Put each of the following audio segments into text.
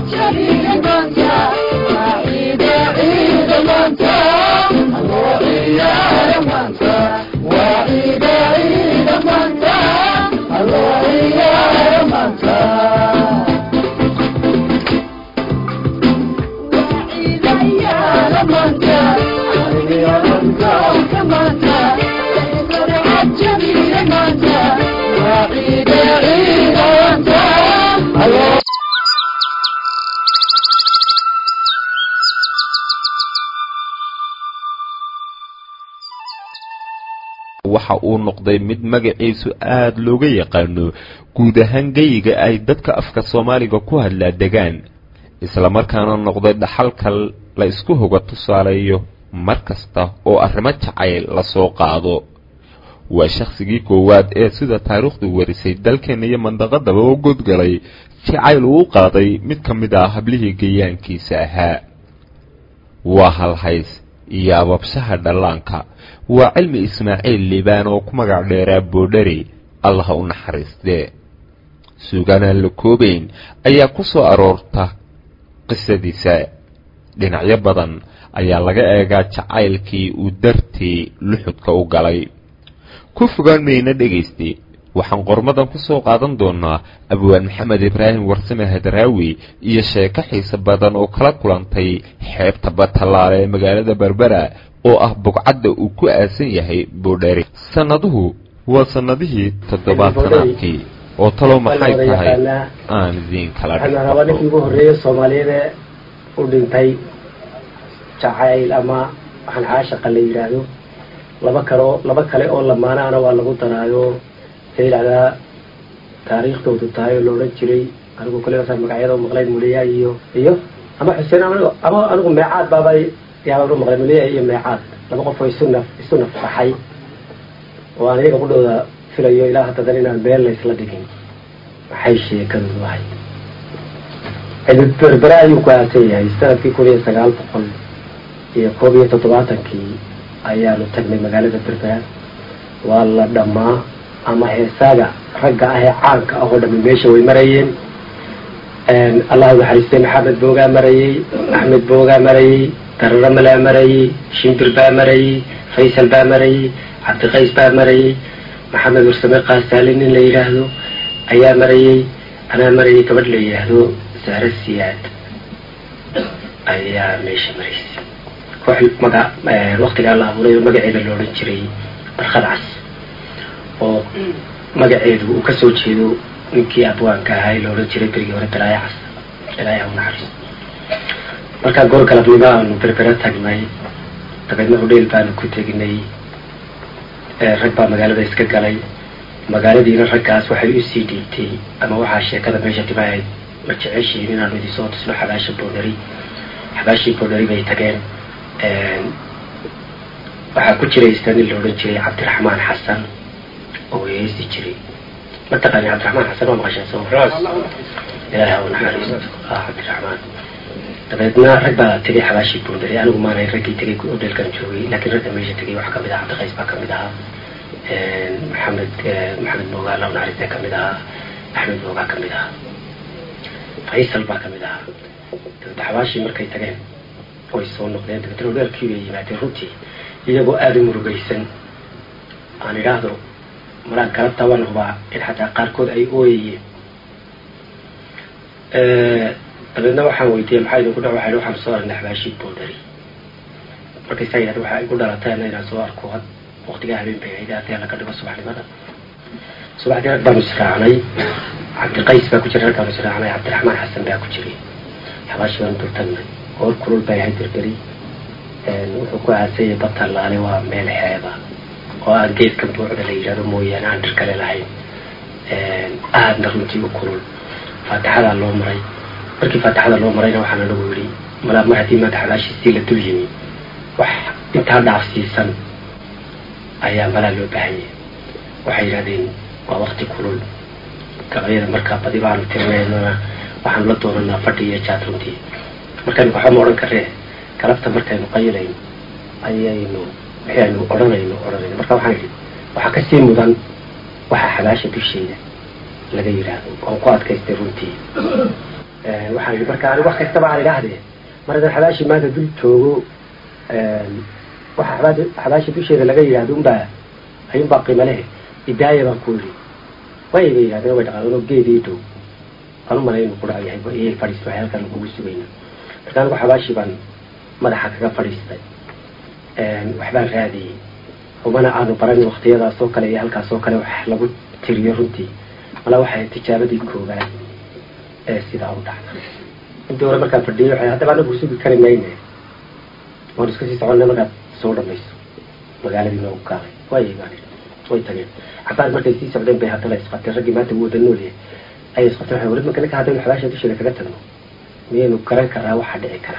waxa uu noqday mid magaciisu aad looga yaqaano guud ahaan geyga ay dadka afka Soomaaliga ku hadla degaan isla markaana noqday dhaxalka la isku hoga tusaaleeyo markasta oo arrimo jacayl la soo qaado waa shakhsigii koowaad ee sida taariikhdu warisay dalkeena iyo mandaqadaba oo godgalay jacayl uu qaaday mid kamid ah hablihii geeyaankiisa ahaa waa hal hays iyo ababshaha dhalaanka waa cilmi Ismaaciil Liibaan oo ku magac dheeraa Boodhari Allah u naxariistee suugaana la koobayn ayaa ku soo aroorta qisadiisa dhinacyo badan ayaa laga eegaa jacaylkii uu dartii luxudka u galay ku fogaan meena dhageystay waxaan qormadan ku soo qaadan doonaa Abwaan Maxamed Ibraahim Warsame Hadraawi iyo sheeko xiiso badan oo kala kulantay xeebta Batalaale ee magaalada Berbera oo ah bogcadda uu ku aasan yahay Boodhari sanaduhu waa sanadihii 70-kii oo talo maxay tahay aan idin kala dhigay ugu horeeyay Soomaaliyeed u dhintay jacayl ama waxaan caashiq la yiraahdo laba kale oo lamaanaana waa lagu daraayo saylaada taariikhdoodu tahay loo la jiray anigu kale waxa magacyada maqlay Muliya iyo ama Xuseen ama anigu meecaad baabay yaabo maqlay Muliya iyo meecaad laba qof oo isuna faxay oo aniga ku dhawda filayo ilaa hadda inaan beel la isla dhigin waxay sheekadu wahay cidid Berbera ku aasayay sanadkii 1970 ayaanu tagnay magaalada Berbera waa la dhamaa ama heesaga ragga ah ee caanka ah oo dhammaan meesha way marayeen Allah naxariistay Maxamed Booga marayay Ahmed Booga marayay Tarrama la marayay Shimbir baa marayay Faysal baa marayay Cabdi Qays baa marayay Maxamed Warsame Qaasalin la yiraahdo ayaa marayay ana marayay gabadh la yiraahdo Sahra Siyaad ayaa meesha maraysay waqtiga Allah abuuray magaceeda loo oran jiray Barkhad Cas oo magaceedu uu ka soo jeedo ninkii abwaanka ahaa loo oran jiray berigii hore Daraayacas ilaahay u naxariisto marka goor kala duwan aanu Berbera tagnay tagnay hodeel baan ku tagnay rag baa magaalada iska galay magaaladiina raggaas waxay u sii dhiibtay ama waxa sheekada meesha timaay ma jeceshiin inaanu idin soo tusno xabaasha Boodhari bay tageen waxaa ku jiray istaan loo oran jiray Cabdiraxmaan Xasan oo yeesi jiray mataqaan Cabdiraxmaan Xasan oo maqashay soo raas ilaahay u naxariisto Cabdiraxmaan tabeedna rag baa tagay xabaashi Boodhari anigu maanay raggii tagay ku dhalkan joogay laakiin ragga meesha tagay waxa kamid ah Cabdi Qays baa kamid ah Maxamed Booga Allah u naxariisto kamid ah Ahmed Booga kamid ah Faysal baa kamid ah xabaashi markay tageen way soo noqdeen dadkii ay yimaadeen runtii iyagoo aad u murugaysan aan iraahdo maraan kala tabanaba in xataa qaarkood ay ooyeen tabeedna waxaan weydiiyay maxay ugu dhawaxay waxaan soo arnay xabaashi Boodhari markay sayid waxa ay ku dhalateen inaan soo arko waqtiga habeen bay aydaatay la ka dhigo subaxdii baan israacnay Cabdi Qays baa ku jiray halkaan israacnay Cabdiraxmaan Xasan baa ku jiray xabaashi baan durtanay oo kulul bay ahayd Berberi wuxuu ku aasayay Batalaale waa meel xeeba oo aan geedka buuxda la yiraahdo mooyaan aan dhir kale lahayn aadna runtii u kulul faataxada loo maray markii faataxada loo marayna waxaan lagu yiri malaama hadii ma xabaashi si la dul yimi wax inta dhaafsiisan ayaa mala loo baahayay waxay yiraahdeen waa waqti kulul gabayada markaa badi baan tirmeynaa waxaan la doonaa fadhiya jaatruntii markaan waxa ma oran karee galabta markaynu qaylayno ayaynu oranayno marka waxaan yiri waxa ka sii mudan waxa xabaasha dusheeda laga yiraahdo oo ku adkaystay runtii waxaan marka anigu wax kasta baan idhaahdee marada xabaashi maanta dul joogo waxa xabaashi dusheeda laga yiraahdo ayuunbaa qiimo leh idaaya baan ku yiri way yiraahdeen way dhaqaano geedii dhow anu malayno ku dhacayahay ee fadhiisto halkan ugu sugayna marka anigu xabaashi baan madaxa kaga fadhiistay waxbaan raadiyey ومن عادوا براني واختيارها سوكله يهلك سوكله وحلبوا تريورتي ولا واحد تجاربي كوبا سيدا أوضح الدورة مركز فردية حتى بعد بوسوق كلمين ونسكت سعونا مركز صورة ميس مقالة بينا وكاله واي مالي واي تاني حتى مركز سي سعودين بها تلا يسقط الرجل ما تبود النولي أي يسقط الحين ولد مكانك هذا الحلاشة تشيل كذا مين وكرا كرا واحد كرا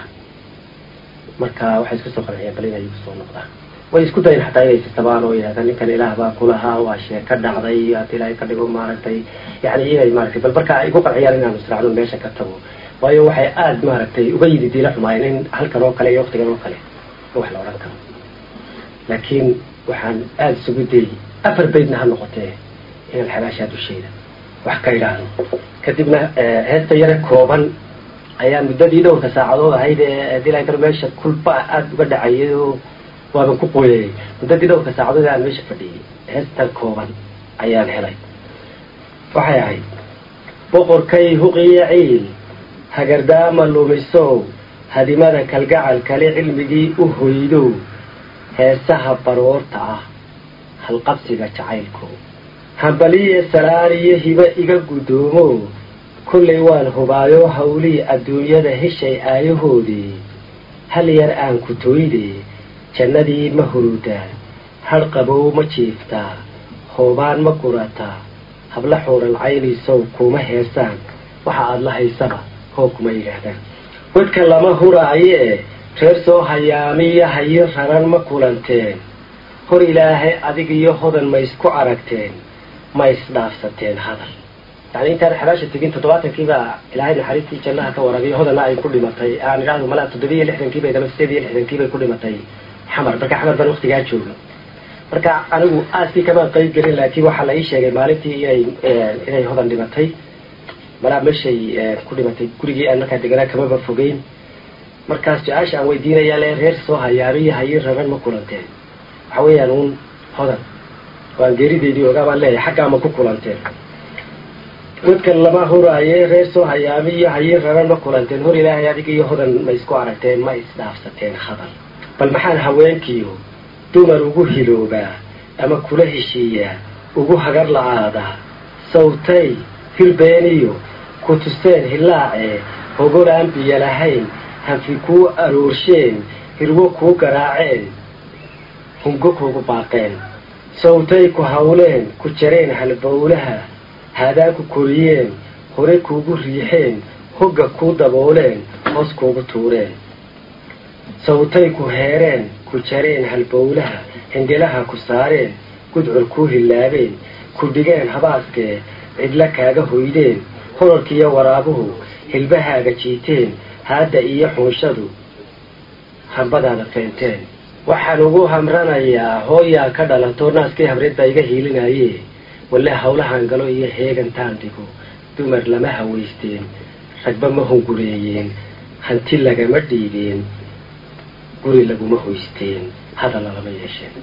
مركز واحد يسقط خلاه يبلينا يبصون نقطة ويسكت إن حتى يستبانوا إلى ذلك الإله باكلها وأشياء كدعضيات لا يكذبوا مارتي يعني إيه مارتي بالبركة يقول عيالنا مسرعون بيش كتبوا ويوحي آد مارتي وبيد دي لحما يعني هل كانوا كله يوقت كانوا كله روح لو ركب لكن وحن آد سجودي أفر بيدنا هالنقطة إن الحباشات والشيء وحكي له كتبنا هذا يرى كوبان أيام مدة دو تساعدوا هيدا دي لا يترميش كل بقى آد قد عيدوا وأنا كوبوي مدة دو تساعدوا عن مش فدي هذا كوبان أيام هلاي وحياي بقر كي هقي عيل هجردام اللوميسو هذه ماذا كالجعل كلي علمي أهيدو هسها برورتا هالقبس جعيلكو هبلية سرارية هبة إيجا قدومو كل يوان هبايو هولي الدنيا ده هالشيء آيهودي هل يرآن كتويدي جندي مهرودا هل قبو مشيفتا هوبان مقراتا هبل حور العيلي سوكو مهيسان وحا الله يسبا هوكما يلهدان واتكلم هراعيه ترسو هيامية هير رران مقولانتين هر إلهي أديك يهودن ما يسكو عرقتين ما يسدافستين هذا يعني انت الحباشة تجين تطواتن كيبا إلهي نحريتي جنها كورابي يهودن لا يكل مطي يعني قالوا ملا تدبية لحدن كيبا إذا مستيدية لحدن كيبا يكل مطي حمر بركا حمر بان وقت قاعد شوله بركا أنا آسي كمان قيد قليل لكي وحا لأي شيء مالتي إلهي يهودن لمطي ملا مشي كل مطي كل جي أنك دقنا كمان بفوقين markaas jaasha aan weydiinaya le reer soo hayaariyo hayir raban ma kulanteen waxa weeyaan uun hodan waan geerideedii ogaa baan leeyahay xaggaa ma ku kulanteen dadkan lama huraaye reer soo hayaamiyo hayir raban ma kulanteen hor ilaahay adiga iyo hodan ma isku aragteen ma isdhaafsateen hadal bal maxaan haweenkiiyo dumar ugu hiloobaa ama kula heshiiyaa ugu hagar la-aadaa sawtay hirbeeniyo ku tusteen hilaacee hogol aan biyo lahayn hanfi kuu aroorsheen hirwo kuu garaaceen hungo kuugu baaqeen sawtay ku hawleen ku jareen halbowlaha haadaan ku koriyeen hore kuugu riixeen hogga kuu dabooleen hoos kuugu tuureen sawtay ku heereen ku jareen halbowlaha hindhilaha ku saareen gudcur kuu hilaabeen ku dhigeen habaaskee cidla kaaga hoydeen horarkiiyo waraabuhu hilbahaaga jiiteen هذا إيه حوشدو هبدا فهمتين waxaan ugu hamranayaa hooyaa ka dhalato naaskii habreed baa iga hiilinayay walla hawlahan galo iyo heegantaan digo dumar lama haweysteen ragba ma hungureeyeen hanti lagama dhiibeen guri laguma hoysteen hada lama yeesheen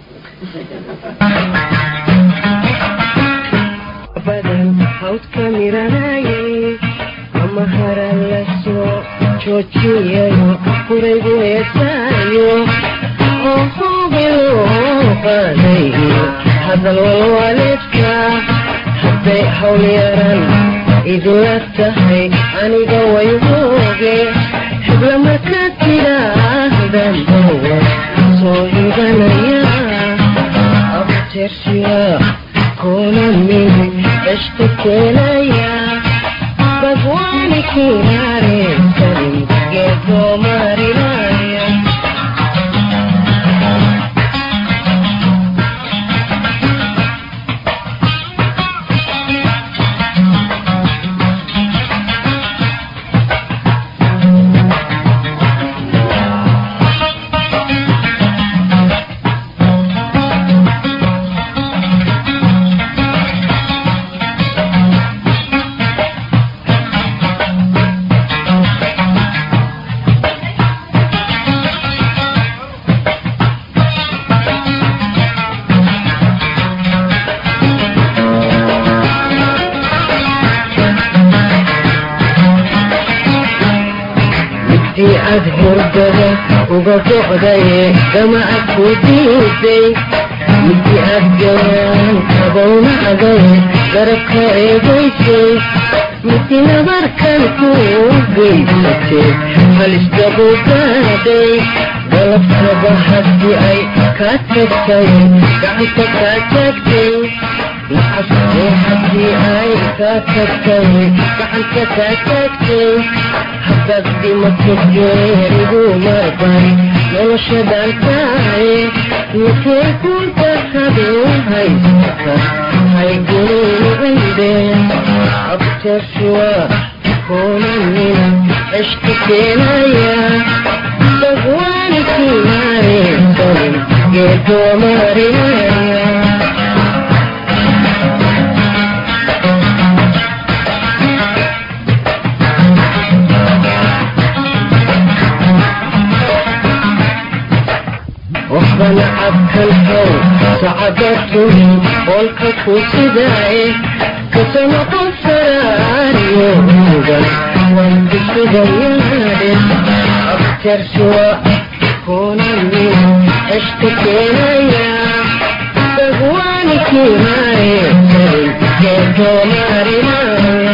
badan hawd kamiranaayay mahara laso chochiyo kurego esayo oho bilo qadayo hadal walidka haday hawliyaran idulatahay aniga wayuge xibla makatira dandawa soo ibanaya abtersiya kona min اشتكينايا بغواني كيناري سلم جيتو مارينايا haddii aad hurdada uga bocday damaca ku diiday midii aad gawaan qabownacday garabka eegaysay midii nabarkan ku geysatay halistagu gaadhay galabtaba haddii ay kaa tagtay gacanta kaa taagtay lacabtay haddii ay kaa tagtay gacanta kaa taagtay haddaad dhimato geerigu marban noloshadan tahay ninkay kunta habeen haysata haygulinu cindeen abtashuwa kunanina cishka keenaya dagwaani kimaareysanin geedoo marinaya waxbana cabkan how sacadatuhi qolka ku sidaaye kasana qof saraariyo ugan wandisugayaadhe abtarshuwa kunanina cishka keenaya dagwaani kimaareysanin geedoo marinaya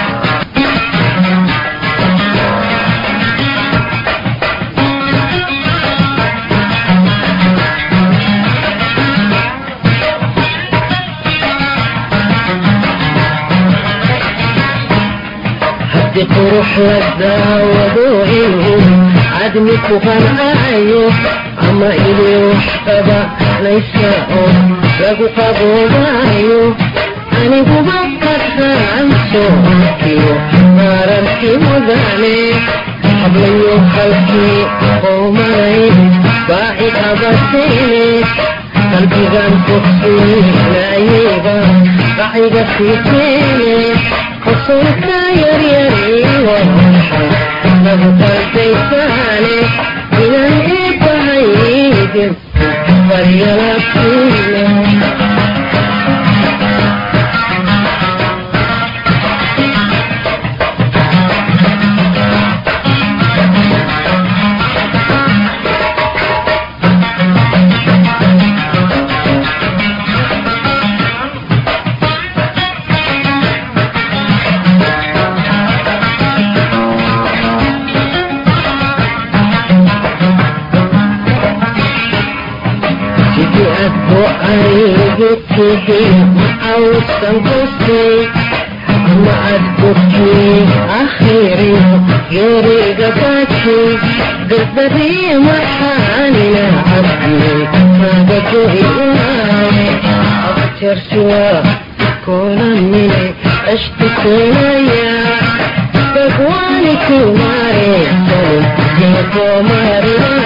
قروح للداود وإنهم عدمك وغنعايو أما إلي وحطبا ليس لقو قبوضايو أني ببقى عن سوكيو مارمكي مذاني حبلي وخلقي قومي باعي أبسيني قلبي غان تخصيني لايبا باعي قفيتيني خصوصك يريري ومحا نبقى بيساني إلى الإبهايد وريالكيني أوسن قصي ما أدبكي أخيري يوري قباتي قدري محاني عبدي ما بكي أغتر سوا كون مني أشتكي تقواني كماري سلم يكو ماري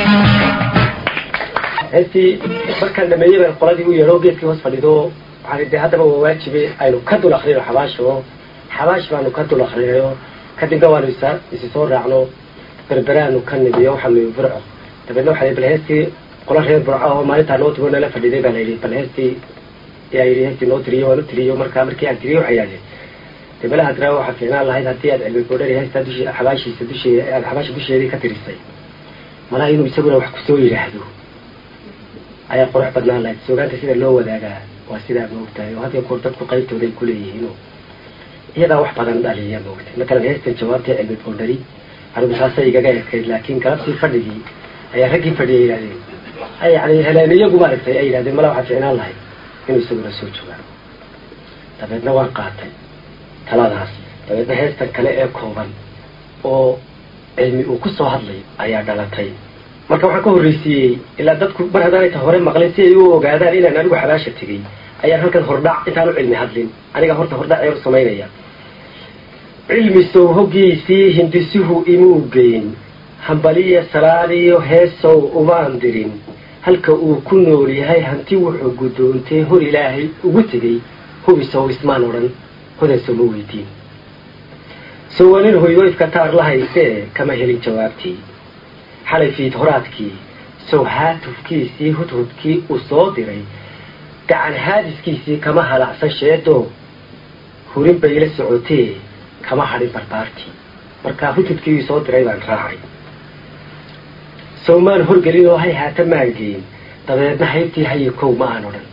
هسي markaan dhameeyay baan qoladii u yeero geedkii hoos fadhido waxaan idhi haddaba waa waajibe aynu ka dul akhrino xabaash baanu ka dul akhrinayo kadibna waanu isi soo raacno berberaanu ka nibiyo waxaanu burco dabeedna waxaa bal heestii qola reer burco oo maalintaa noo tigo nala fadhiday baa layidhi bal heestii yaa yidhi heestii noo tiriyo waanu tiriyo markii aan tiriyo waxaa yaadeen dabelaha draa waxaa fiicnaan lahayd haddii aad cilmi boodhari heestaa xabaashiisa aad xabaasha dusheedii ka tirisay malaha inuu isaguna wax kusoo yidhaahdo ayaa qurux badnaan lahayd suugaanta sida loo wadaagaa waa sidaa maogtahay oo hadii koor dadku qaybtooday ku leeyihiin iyadaa wax badan dhaliya maogtay matalan heestan jawaabtii cilmi boodhari anigu saasay igaga ekayd laakiin galabtii fadhigii ayaa raggii fadhiyay yidhahdeen yani heleen iyagu maaragtay ay yidhahdeen mala waxaa fiicnaan lahayd inuu isaguna soo joogaan dabeedna waan qaatay taladaas dabeedna heestan kale ee kooban oo cilmi uu ku soo hadlay ayaa dhalatay marka waxaan ka horreysiiyey ilaa dadku mar haddaanay ta hore maqlin si ay u ogaadaan inaan anigu xabaasha tegey ayaan halkan hordhac intaan u cilmi hadlin aniga horta hordhac ee u samaynaya cilmi sow hoggiisii hindisuhu imuu geyn hambaliya salaadiyo heesow umaan dirin halka uu ku nool yahay hanti wuxuu guddoontay hor ilaahay ugu tegey hubisow ismaan odhan hodanso ma weydiin sowanin hoygoyfka taar la haysee kama helin jawaabtii xalay fiid horaadkii sow haatufkiisii hudhudkii uu soo diray gacan haadiskiisii kama halacsan sheedo hurin bay la socotee kama hadhin barbaartii markaa hutudkii soo diray baan raacay soomaan horgelin oo hay haata maangeyn dabeedna haybtii haye kow ma aan odhan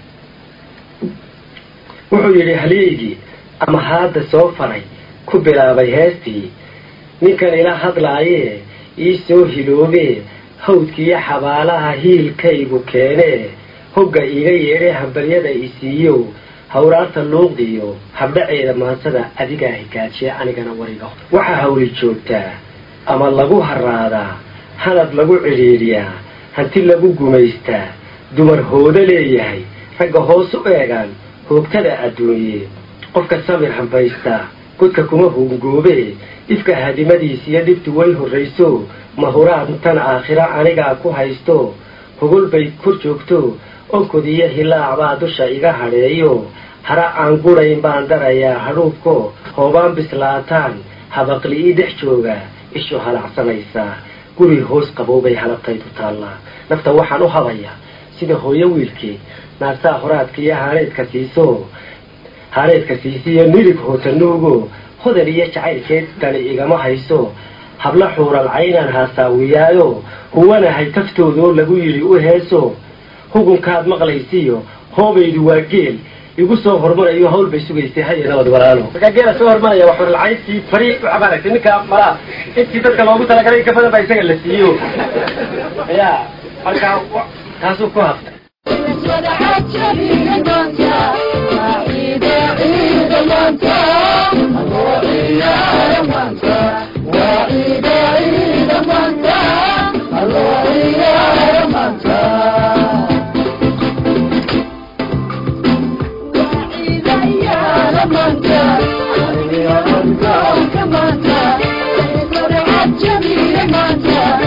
wuxuu yidhi haleygii ama haadda soo faray ku bilaabay heestii ninkan ila hadlaayee ii soo hiloobee hawdkiiyo xabaalaha hiilkaygu keenee hogga iiga yeedhee hambalyada isiiyow hawraarta luuqdiyo habdhaceeda maansada adigaa higaajiye anigana wariga waxaa hawli joogtaa ama lagu haraadaa hanad lagu cidhiidhiyaa hanti lagu gumaystaa dumar hoodo leeyahay ragga hoos u eegaan hoogtada adduunye qofka samir hambaystaa godka kuma hungoobee ifka hadimadiisiyo dhibtu way horrayso mahuraad tan aakhira anigaa ku haysto hogol bay kor joogto onkod iyo hilaac baa dusha iga hadheeyo hara aan gurayn baan darayaa hadhuubko hoobaan bislaataan habaqli ii dhex jooga ishu halacsanaysaa guri hoos qaboobay halabtaydu taallaa nafta waxaan u habayaa sida hooyo wiilkeed naasaa horaadka iyo haareedka siisiyo midig hootanuugo hodan iyo jacaylkeed dani igama hayso habla xuural caynaan haasaawiyaayo huwanahay taftoodoo lagu yidhi u heeso hugunkaad maqlaysiiyo hoobaydu waa geel igu soo hormarayo hawl bay sugaysay haye nabad walaalo markaa geela soo hormaraya waa xuural cayntii fari u cabaaragtay ninka malaa intii dadka loogu talagalay in ka badan baa isaga la siiyo ya markaa taasuu ku haftay Come on,